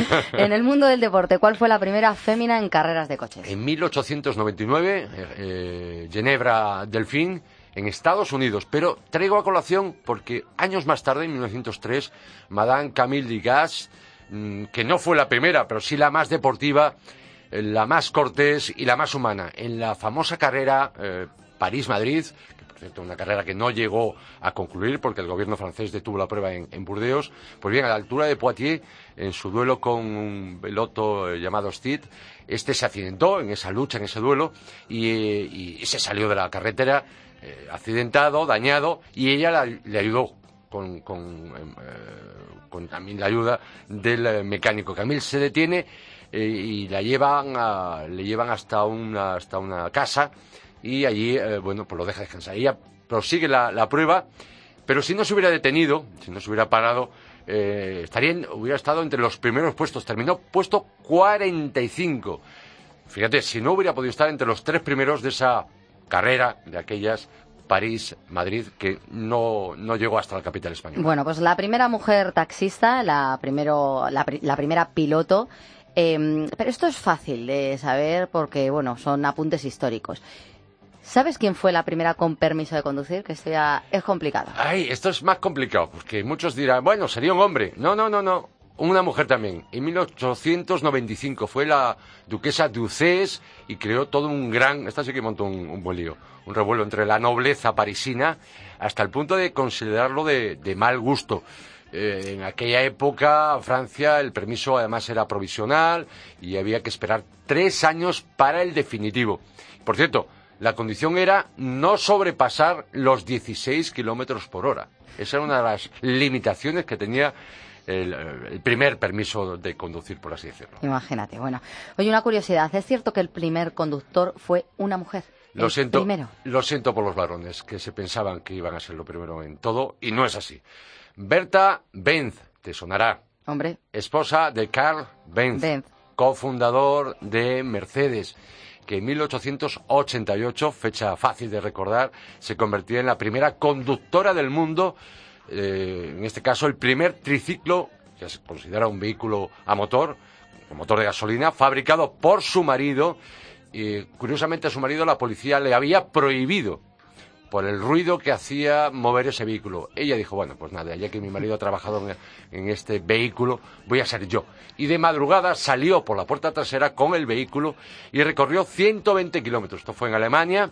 En el mundo del deporte, ¿cuál fue la primera fémina en carreras de coches? En mil ochocientos noventa y nueve, eh, eh, Ginebra Delfín, en Estados Unidos. Pero traigo a colación porque años más tarde, en mil novecientos tres, Madame Camille Degas, mmm, que no fue la primera, pero sí la más deportiva, eh, la más cortés y la más humana, en la famosa carrera eh, París-Madrid, que por cierto una carrera que no llegó a concluir porque el gobierno francés detuvo la prueba en, en Burdeos. Pues bien, a la altura de Poitiers, en su duelo con un piloto eh, llamado Stitt, este se accidentó en esa lucha, en ese duelo, y, y, y se salió de la carretera eh, accidentado, dañado, y ella la, le ayudó con, con, eh, con también la ayuda del eh, mecánico. Camille se detiene eh, y la llevan a, le llevan hasta una, hasta una casa, y allí, eh, bueno, pues lo deja descansar. Ella prosigue la, la prueba, pero si no se hubiera detenido, si no se hubiera parado, eh, estaría en, hubiera estado entre los primeros puestos. Terminó puesto cuarenta y cinco. Fíjate, si no hubiera podido estar entre los tres primeros de esa carrera, de aquellas París-Madrid, que no, no llegó hasta la capital española. Bueno, pues la primera mujer taxista, la, primero, la, pri- la primera piloto. Eh, pero esto es fácil de saber porque, bueno, son apuntes históricos. ¿Sabes quién fue la primera con permiso de conducir? Que esto ya es complicado. Ay, esto es más complicado, porque muchos dirán, bueno, sería un hombre. No, no, no, no. Una mujer también. En mil ochocientos noventa y cinco fue la duquesa de Ucés y creó todo un gran... Esta sí que montó un, un buen lío. Un revuelo entre la nobleza parisina hasta el punto de considerarlo de, de mal gusto. Eh, en aquella época, Francia, el permiso además era provisional y había que esperar tres años para el definitivo. Por cierto, la condición era no sobrepasar los dieciséis kilómetros por hora. Esa era una de las limitaciones que tenía el, el primer permiso de conducir, por así decirlo. Imagínate, bueno. Oye, una curiosidad, ¿es cierto que el primer conductor fue una mujer? Lo El siento, primero. lo siento por los varones que se pensaban que iban a ser lo primero en todo y no es así. Berta Benz, te sonará. Hombre. Esposa de Karl Benz, Benz. cofundador de Mercedes, que en mil ochocientos ochenta y ocho, fecha fácil de recordar, se convertía en la primera conductora del mundo, eh, en este caso el primer triciclo, que se considera un vehículo a motor, con motor de gasolina, fabricado por su marido. Y curiosamente a su marido la policía le había prohibido por el ruido que hacía mover ese vehículo. Ella dijo, bueno, pues nada, ya que mi marido ha trabajado en, en este vehículo, voy a ser yo. Y de madrugada salió por la puerta trasera con el vehículo y recorrió ciento veinte kilómetros. Esto fue en Alemania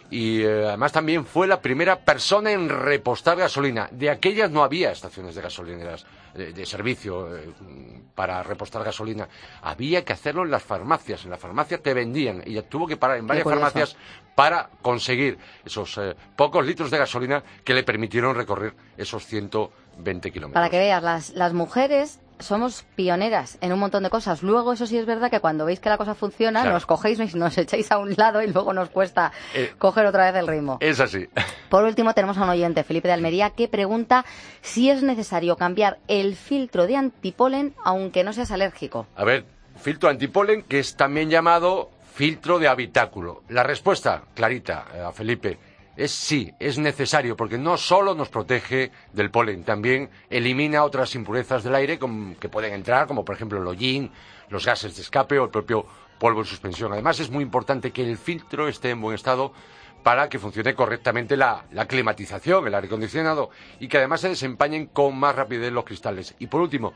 y eh, además también fue la primera persona en repostar gasolina. De aquellas no había estaciones de gasolineras de, de servicio eh, para repostar gasolina. Había que hacerlo en las farmacias. En la farmacia te vendían. Ella tuvo que parar en varias farmacias para conseguir esos eh, pocos litros de gasolina que le permitieron recorrer esos ciento veinte kilómetros. Para que veas, las, las mujeres somos pioneras en un montón de cosas. Luego, eso sí es verdad que cuando veis que la cosa funciona, Claro. nos cogéis y nos echáis a un lado y luego nos cuesta Eh, coger otra vez el ritmo. Es así. Por último, tenemos a un oyente, Felipe de Almería, que pregunta si es necesario cambiar el filtro de antipolen aunque no seas alérgico. A ver, filtro antipolen, que es también llamado filtro de habitáculo. La respuesta, clarita, eh, a Felipe, es sí, es necesario, porque no solo nos protege del polen, también elimina otras impurezas del aire com- que pueden entrar, como por ejemplo el hollín, los gases de escape o el propio polvo en suspensión. Además, es muy importante que el filtro esté en buen estado para que funcione correctamente la, la climatización, el aire acondicionado, y que además se desempañen con más rapidez los cristales. Y por último,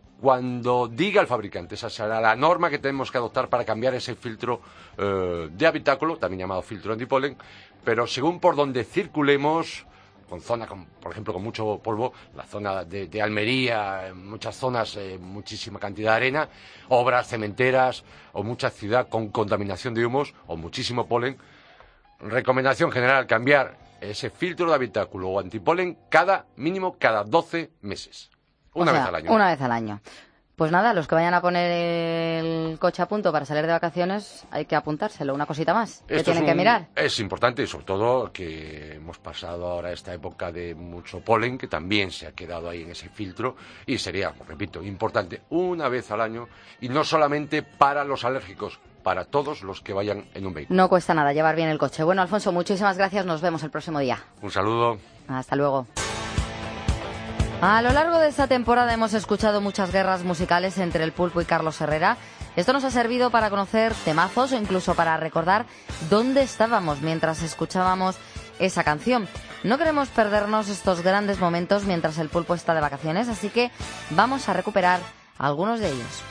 cuando diga el fabricante, esa será la norma que tenemos que adoptar para cambiar ese filtro eh, de habitáculo, también llamado filtro antipolen, pero según por donde circulemos, con zonas, con, por ejemplo, con mucho polvo, la zona de, de Almería, en muchas zonas, eh, muchísima cantidad de arena, obras cementeras o mucha ciudad con contaminación de humos o muchísimo polen, recomendación general, cambiar ese filtro de habitáculo o antipolen cada mínimo cada doce meses. Una o sea, vez al año. Una vez al año. Pues nada, los que vayan a poner el coche a punto para salir de vacaciones, hay que apuntárselo. Una cosita más que Esto tienen es que un- mirar. Es importante, y sobre todo que hemos pasado ahora esta época de mucho polen, que también se ha quedado ahí en ese filtro, y sería, repito, importante una vez al año, y no solamente para los alérgicos, para todos los que vayan en un vehículo. No cuesta nada llevar bien el coche. Bueno, Alfonso, muchísimas gracias. Nos vemos el próximo día. Un saludo. Hasta luego. A lo largo de esta temporada hemos escuchado muchas guerras musicales entre el Pulpo y Carlos Herrera. Esto nos ha servido para conocer temazos o incluso para recordar dónde estábamos mientras escuchábamos esa canción. No queremos perdernos estos grandes momentos mientras el Pulpo está de vacaciones, así que vamos a recuperar algunos de ellos.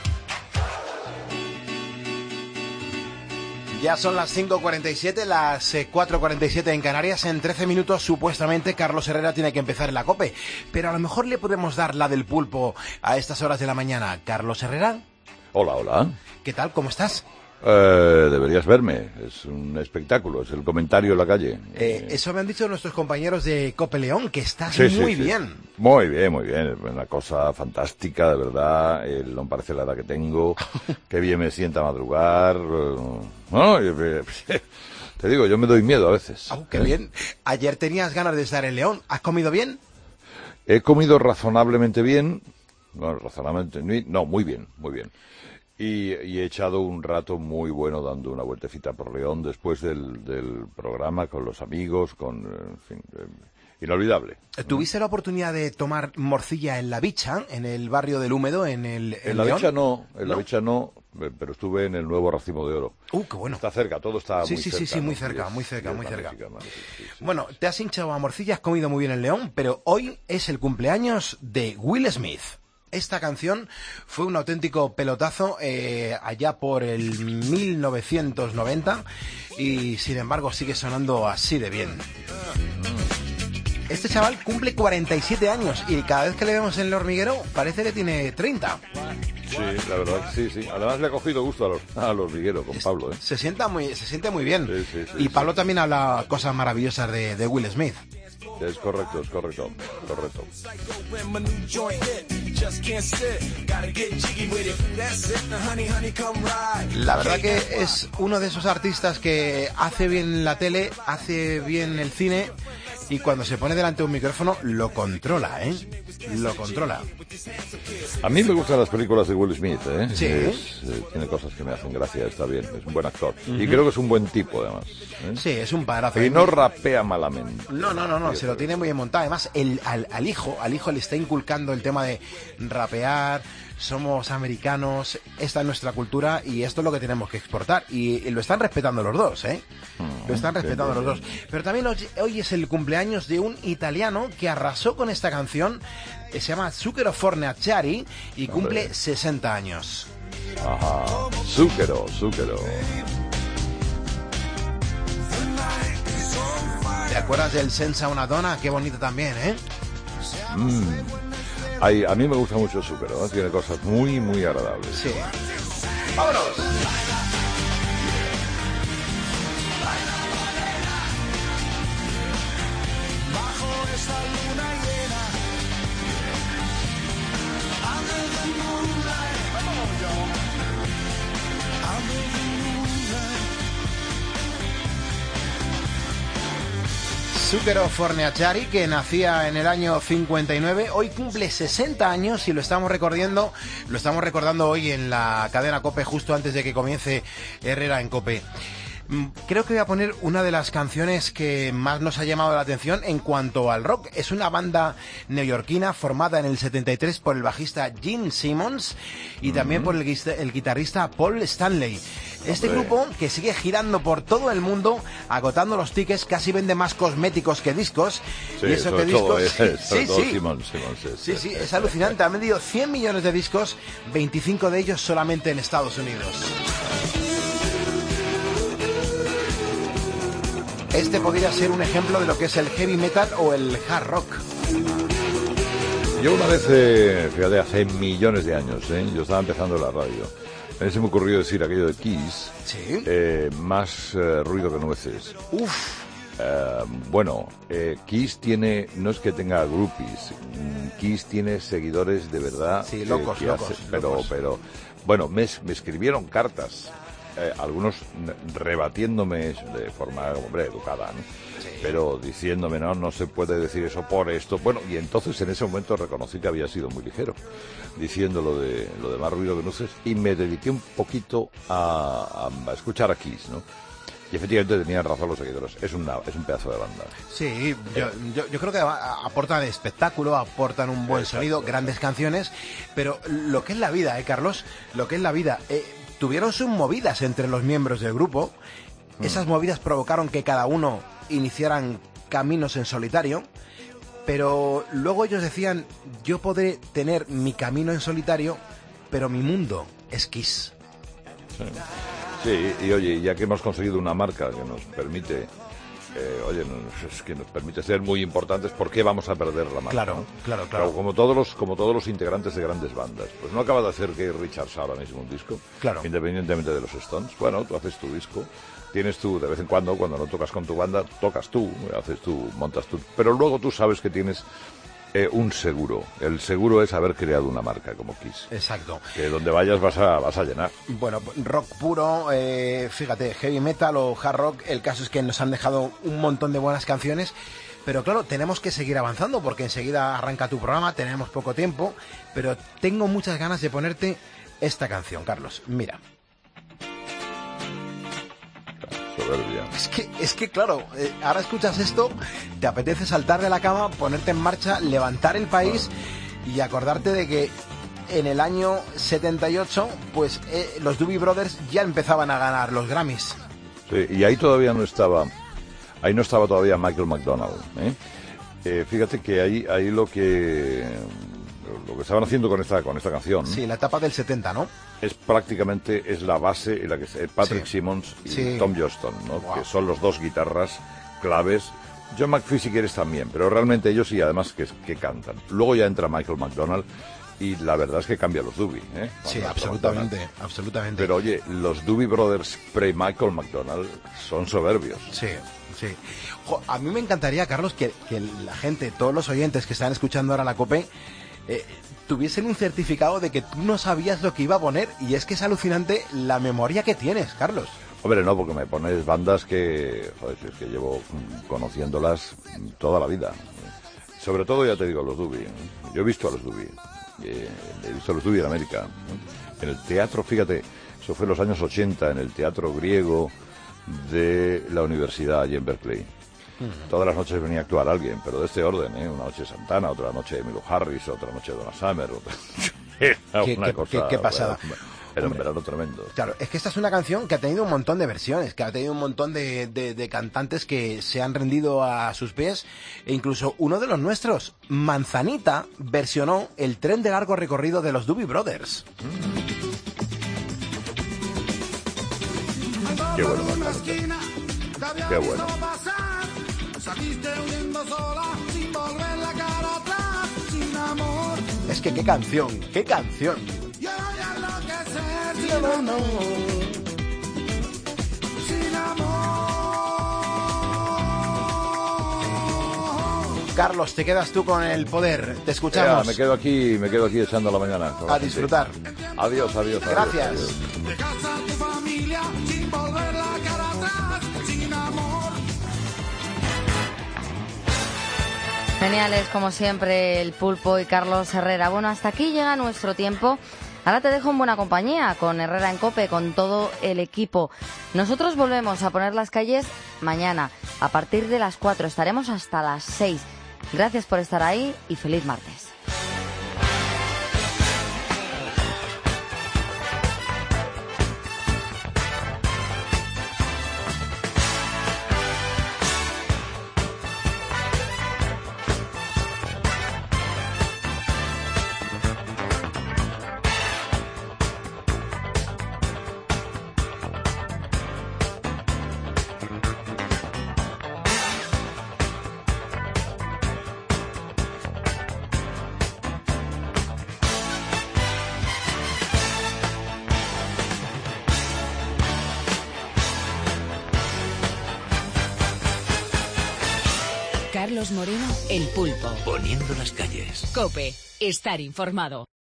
Ya son las cinco cuarenta y siete, las eh, cuatro cuarenta y siete en Canarias. En trece minutos, supuestamente, Carlos Herrera tiene que empezar en la COPE. Pero a lo mejor le podemos dar la del Pulpo a estas horas de la mañana. Carlos Herrera, Hola, hola. ¿qué tal? ¿Cómo estás? Eh, deberías verme. Es un espectáculo, es el comentario en la calle. Eh, eso me han dicho nuestros compañeros de COPE León, que estás Sí, sí, muy sí. bien. Muy bien, muy bien. Es una cosa fantástica, de verdad. Eh, no me parece la edad que tengo. Qué bien me sienta madrugar. Eh, no, eh, te digo, yo me doy miedo a veces. Oh, qué ¿eh? bien. Ayer tenías ganas de estar en León. ¿Has comido bien? He comido razonablemente bien. Bueno, razonablemente... No, muy bien, muy bien. Y, y he echado un rato muy bueno dando una vueltecita por León después del, del programa con los amigos, con... En fin, eh, inolvidable. ¿Tuviste la oportunidad de tomar morcilla en La Bicha, en el barrio del Húmedo, en el en En la León? Bicha no, en la ¿No? Bicha no, eh, pero estuve en el nuevo Racimo de Oro. Uh, qué bueno. Está cerca, todo está Sí, muy sí, cerca. sí, sí, muy ¿no? cerca, Y es- muy cerca, y es muy cerca. magnífica, magnífica, sí, sí. Bueno, te has hinchado a morcilla, has comido muy bien en León, pero hoy es el cumpleaños de Will Smith. Esta canción fue un auténtico pelotazo eh, allá por el mil novecientos noventa y sin embargo sigue sonando así de bien. Este chaval cumple cuarenta y siete años y cada vez que le vemos en el hormiguero parece que tiene treinta. Sí, la verdad, sí, sí. Además le ha cogido gusto a los, a los vigueros con Pablo, ¿eh? Se sienta muy, se siente muy bien. Sí, sí, sí, y sí. Pablo también habla cosas maravillosas de, de Will Smith. Es correcto, es correcto, correcto. La verdad que es uno de esos artistas que hace bien la tele, hace bien el cine y cuando se pone delante de un micrófono lo controla, ¿eh? Lo controla. A mí me gustan las películas de Will Smith, ¿eh? Sí. Es, eh, tiene cosas que me hacen gracia, está bien, es un buen actor. Y Ujú. creo que es un buen tipo, además. ¿eh? Sí, es un padrazo. Y no rapea malamente. No, no, no, no, se lo tiene muy bien montado. Además, el, al, al hijo, al hijo le está inculcando el tema de rapear, somos americanos, esta es nuestra cultura y esto es lo que tenemos que exportar. Y, y lo están respetando los dos, ¿eh? Lo están respetando bien, los dos. Pero también hoy, hoy es el cumpleaños de un italiano que arrasó con esta canción, que se llama Zucchero Fornaciari y cumple Hombre. sesenta años. Ajá. Zúquero, zúquero. ¿Te acuerdas del Senza una donna? Qué bonito también, ¿eh? Mm. Ay, a mí me gusta mucho el zúquero, ¿eh? Tiene cosas muy, muy agradables. Sí. ¡Vámonos! Zucchero Fornaciari, que nacía en el año cincuenta y nueve, hoy cumple sesenta años y lo estamos recordando, lo estamos recordando hoy en la cadena COPE justo antes de que comience Herrera en COPE. Mm, Creo que voy a poner una de las canciones que más nos ha llamado la atención en cuanto al rock. Es una banda neoyorquina formada en el setenta y tres por el bajista Gene Simmons y también por el, guista- el guitarrista Paul Stanley. Este Hombre. grupo, que sigue girando por todo el mundo, agotando los tickets, casi vende más cosméticos que discos. Sí, y eso sobre que todo, discos... eh, sobre sí, todo sí. Simón, Simón, sí, Sí, sí, es alucinante. Han vendido cien millones de discos, veinticinco de ellos solamente en Estados Unidos. Este podría ser un ejemplo de lo que es el heavy metal o el hard rock. Yo una vez, eh, fíjate, hace millones de años, ¿eh? Yo estaba empezando la radio A mí se me ocurrió decir aquello de Kiss. Sí. Eh, más eh, ruido que nueces. Uf. Eh, bueno, eh, Kiss tiene, no es que tenga groupies, mm, Kiss tiene seguidores de verdad. Sí, que- locos, que locos, hace- pero, locos. pero, bueno, me, es- me escribieron cartas, eh, algunos n- rebatiéndome de forma, hombre, educada, ¿no? Pero diciéndome, no, no se puede decir eso por esto. Bueno, y entonces en ese momento reconocí que había sido muy ligero, diciendo lo de, lo de más ruido que nueces, y me dediqué un poquito a, a, a escuchar a Kiss, ¿no? Y efectivamente tenían razón los seguidores. Es, una, es un pedazo de banda. Sí, yo, yo, yo creo que a- aportan espectáculo, aportan un buen Exacto. sonido, grandes canciones, pero lo que es la vida, ¿eh, Carlos? Lo que es la vida. Eh, tuvieron sus movidas entre los miembros del grupo. Esas movidas provocaron que cada uno iniciaran caminos en solitario, pero luego ellos decían, yo podré tener mi camino en solitario, pero mi mundo es Kiss. Sí. Sí, y oye, ya que hemos conseguido una marca que nos permite, eh, oye, nos, es que nos permite ser muy importantes, ¿por qué vamos a perder la marca? Claro, ¿no? claro, claro. Como todos los, como todos los integrantes de grandes bandas. Pues no acaba de hacer que Richards ahora mismo un disco, Claro. independientemente de los Stones. Bueno, tú haces tu disco, tienes tú, de vez en cuando, cuando no tocas con tu banda, tocas tú, haces tú, montas tú, pero luego tú sabes que tienes eh, un seguro. El seguro es haber creado una marca como Kiss. Exacto. Que donde vayas vas a, vas a llenar. Bueno, rock puro, eh, fíjate, heavy metal o hard rock, el caso es que nos han dejado un montón de buenas canciones, pero claro, tenemos que seguir avanzando porque enseguida arranca tu programa, tenemos poco tiempo, pero tengo muchas ganas de ponerte esta canción, Carlos. Mira. Soberbia. Es que, es que claro, eh, ahora escuchas esto, te apetece saltar de la cama, ponerte en marcha, levantar el país y acordarte de que en el año setenta y ocho, pues eh, los Doobie Brothers ya empezaban a ganar los Grammys. Sí, y ahí todavía no estaba, ahí no estaba todavía Michael McDonald. ¿eh? Eh, fíjate que ahí, ahí lo que lo que estaban haciendo con esta con esta canción Sí, la etapa del setenta, ¿no? es prácticamente es la base en la que se- Patrick Sí. Simmons y Sí. Tom Johnston, ¿no? Wow. Que son los dos guitarras claves. John McPhee si quieres también, pero realmente ellos sí, además que, que cantan. Luego ya entra Michael McDonald y la verdad es que cambia los Doobie, ¿eh? Sí, Michael absolutamente, McDonald. absolutamente. Pero oye, los Doobie Brothers pre-Michael McDonald son soberbios. Sí, sí. Jo, a mí me encantaría, Carlos, que, que la gente, todos los oyentes que están escuchando ahora la COPE, eh, tuviesen un certificado de que tú no sabías lo que iba a poner. Y es que es alucinante la memoria que tienes, Carlos. Hombre, no, porque me pones bandas que, joder, es que llevo conociéndolas toda la vida. Sobre todo, ya te digo, los Doobie. ¿eh? Yo he visto a los Doobie. Eh, he visto a los Doobie en América. ¿eh? En el teatro, fíjate, eso fue en los años ochenta, en el teatro griego de la universidad allí en Berkeley. Todas las noches venía a actuar alguien, pero de este orden, ¿eh? Una noche Santana, otra noche Emilio Harris, otra noche Donna Summer. Otra... Era Qué- una qué- cosa, qué- qué pasada. bueno, era un verano tremendo. Claro, es que esta es una canción que ha tenido un montón de versiones, que ha tenido un montón de, de- de cantantes que se han rendido a sus pies, e incluso uno de los nuestros, Manzanita, versionó el Tren de largo recorrido de los Doobie Brothers. Qué bueno, Manzanita. Qué bueno. Saliste huyendo sola, sin volver la cara atrás, sin amor. Es que qué canción, qué canción. Y ahora voy a enloquecer sin amor. Sin amor. Carlos, te quedas tú con el poder. Te Ya, escuchamos. me quedo aquí, me quedo aquí echando la mañana. con la A gente. disfrutar. Adiós, adiós. adiós, Gracias. adiós. Dejas a tu familia sin volver la cara atrás, sin amor. Geniales, como siempre, el Pulpo y Carlos Herrera. Bueno, hasta aquí llega nuestro tiempo. Ahora te dejo en buena compañía con Herrera en COPE, con todo el equipo. Nosotros volvemos a poner las calles mañana. A partir de las cuatro estaremos hasta las seis. Gracias por estar ahí y feliz martes. Carlos Moreno, El Pulpo. Poniendo las calles. COPE. Estar informado.